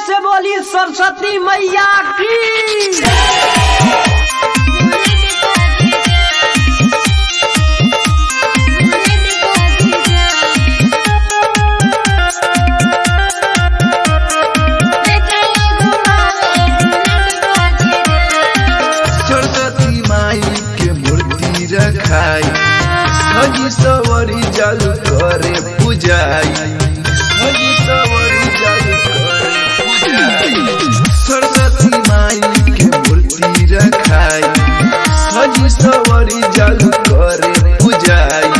से बोली सरस्वती मैया की। सरस्वती माई के मूर्ति रखाई, सजी सवरी जालू करे पूजाई, सजी सवरी जालू करे पूजाई। सरस्वती माई के मूर्ति रखाई, सजी सवरी जालू करे पूजाई।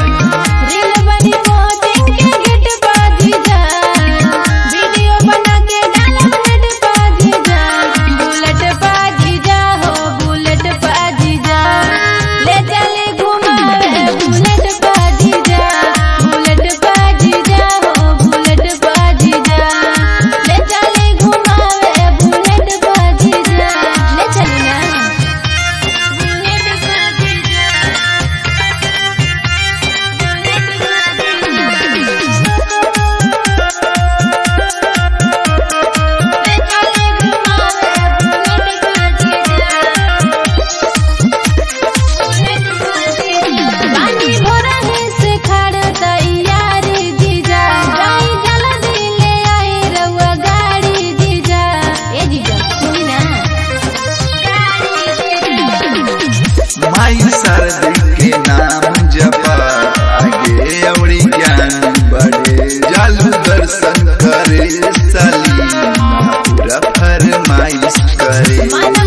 शारदी के नाम जपा आगे अवड़ी ज्ञान बढ़े, जालू दर्शन करे सलीना पूरा फरमाइश करे।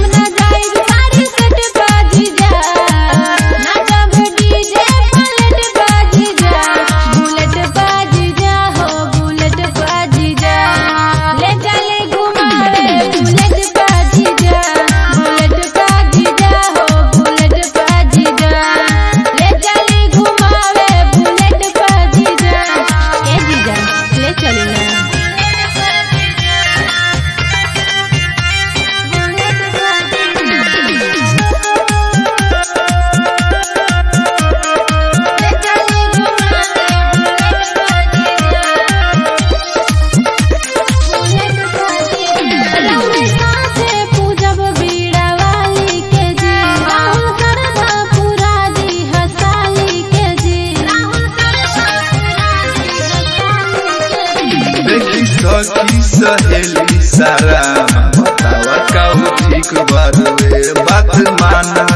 सखी सहेली सारा बतावा काहू ठीक बात मान